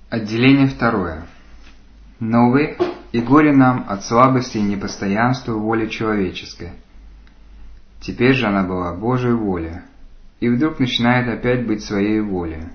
Отделение второе. Но, увы, и горе нам от слабости и непостоянства воли человеческой. Теперь же она была Божией волей, и вдруг начинает опять быть своей волей.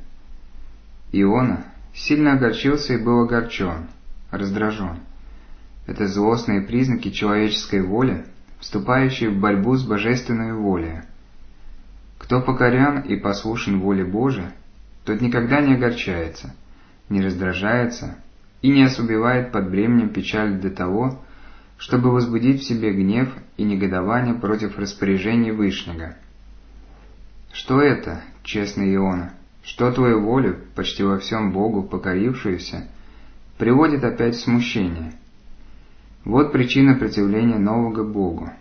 Иона сильно огорчился и был огорчен, раздражен. Это злостные признаки человеческой воли, вступающие в борьбу с божественной волей. Кто покорен и послушен воле Божией, тот никогда не огорчается, не раздражается и не ослабевает под бременем печали для того, чтобы возбудить в себе гнев и негодование против распоряжений Вышнего. Что это, честный Иона, что твою волю, почти во всем Богу покорившуюся, приводит опять в смущение? Вот причина противления нового Богу.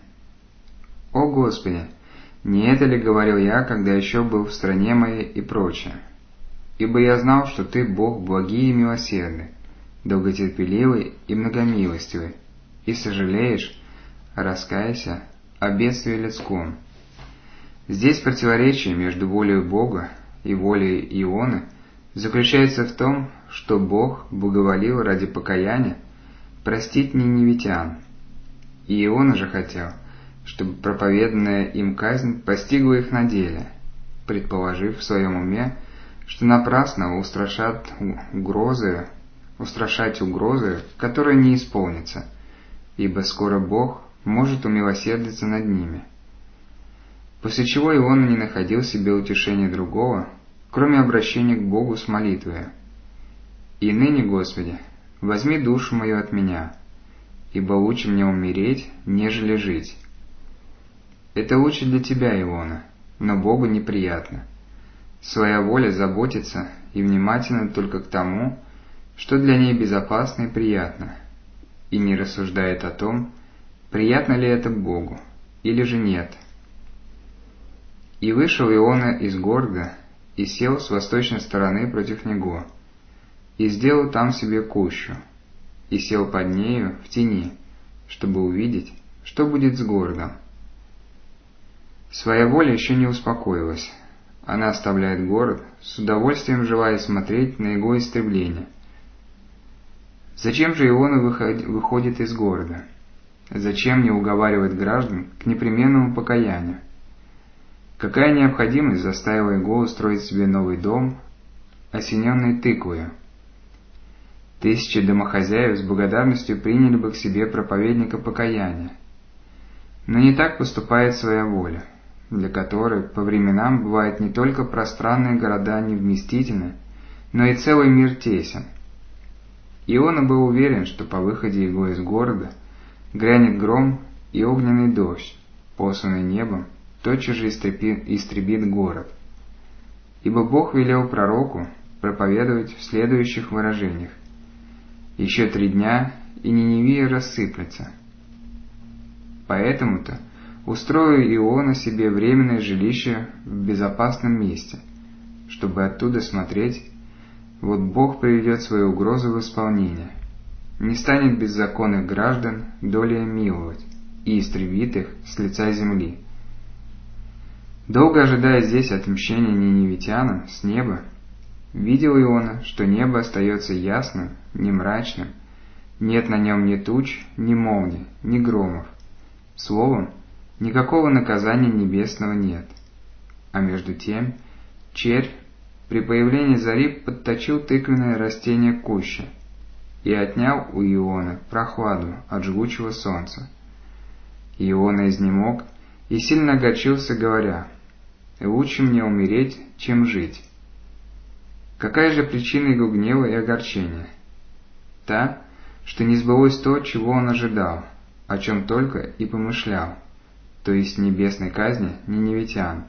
О Господи, не это ли говорил я, когда еще был в стране моей и прочее? Ибо я знал, что Ты Бог благий и милосердный, долготерпеливый и многомилостивый, и сожалеешь, раскайся о бедствии людском. Здесь противоречие между волей Бога и волей Ионы заключается в том, что Бог благоволил ради покаяния простить ниневитян, и Иона же хотел, чтобы проповеданная им казнь постигла их на деле, предположив в своем уме, что напрасно устрашать угрозы, которые не исполнятся, ибо скоро Бог может умилосердиться над ними. После чего Иона не находил себе утешения другого, кроме обращения к Богу с молитвой. «И ныне, Господи, возьми душу мою от меня, ибо лучше мне умереть, нежели жить». Это лучше для тебя, Иона, но Богу неприятно. Своя воля заботится и внимательна только к тому, что для ней безопасно и приятно, и не рассуждает о том, приятно ли это Богу, или же нет. И вышел Иона из города, и сел с восточной стороны против него, и сделал там себе кущу, и сел под нею в тени, чтобы увидеть, что будет с городом. Своя воля еще не успокоилась. Она оставляет город, с удовольствием желая смотреть на его истребление. Зачем же Иона выходит из города? Зачем не уговаривать граждан к непременному покаянию? Какая необходимость заставила его устроить себе новый дом, осененный тыквою? Тысячи домохозяев с благодарностью приняли бы к себе проповедника покаяния. Но не так поступает своя воля, для которой по временам бывают не только пространные города невместительны, но и целый мир тесен. Иона был уверен, что по выходе его из города грянет гром и огненный дождь, посланный небом, тотчас же истребит город. Ибо Бог велел пророку проповедовать в следующих выражениях: «Еще 3 дня, и Ниневия рассыплется». Поэтому-то устрою Иона себе временное жилище в безопасном месте, чтобы оттуда смотреть, вот Бог приведет свою угрозу в исполнение, не станет беззаконных граждан долей миловать и истребит их с лица земли. Долго ожидая здесь отмщения ниневитянам с неба, видел Иона, что небо остается ясным, не мрачным, нет на нем ни туч, ни молний, ни громов. Словом, никакого наказания небесного нет. А между тем червь при появлении зари подточил тыквенное растение кущи и отнял у Иона прохладу от жгучего солнца. Иона изнемог и сильно огорчился, говоря: «Лучше мне умереть, чем жить». Какая же причина его гнева и огорчения? Та, что не сбылось то, чего он ожидал, о чем только и помышлял, то есть небесной казни ниневитян.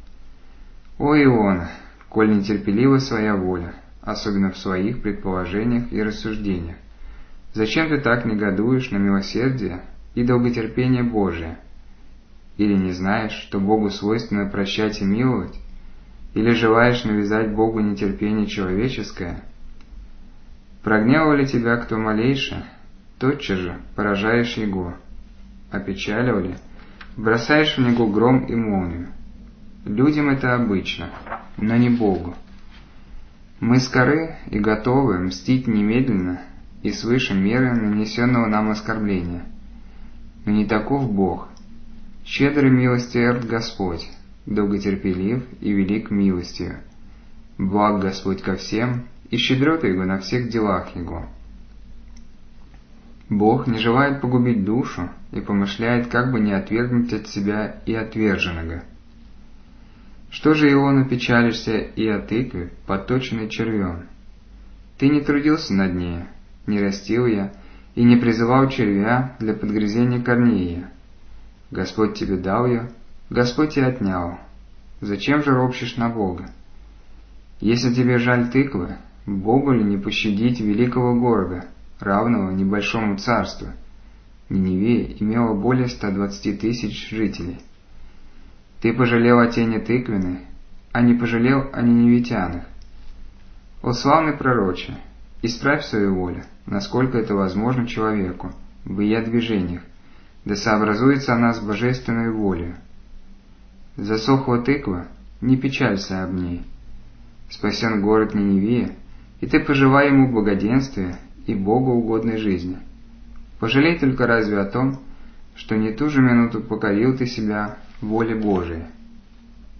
О Иона, коль нетерпелива своя воля, особенно в своих предположениях и рассуждениях, зачем ты так негодуешь на милосердие и долготерпение Божие? Или не знаешь, что Богу свойственно прощать и миловать? Или желаешь навязать Богу нетерпение человеческое? Прогневал ли тебя кто малейше, тотчас же поражаешь его. Опечалил ли, бросаешь в него гром и молнию. Людям это обычно, но не Богу. Мы скоры и готовы мстить немедленно и свыше меры нанесенного нам оскорбления. Но не таков Бог. Щедрый милостив Господь, долготерпелив и велик милостью. Благ Господь ко всем, и щедрота Его на всех делах Его. Бог не желает погубить душу и помышляет, как бы не отвергнуть от себя и отверженного. Что же, Иона, печалишься и о тыкве, подточенной червем? Ты не трудился над ней, не растил я, и не призывал червя для подгрызения корней ее. Господь тебе дал ее, Господь и отнял. Зачем же ропщешь на Бога? Если тебе жаль тыквы, Богу ли не пощадить великого города, равного небольшому царству? Ниневия имела более 120 тысяч жителей. Ты пожалел о тени тыквенной, а не пожалел о ниневитянах. О славный пророче, исправь свою волю, насколько это возможно человеку, в ее движениях, да сообразуется она с божественной волей. Засохла тыква, не печалься об ней. Спасен город Ниневия, и ты пожелай ему благоденствия и Богу угодной жизни. Пожалей только разве о том, что не ту же минуту покорил ты себя воле Божией.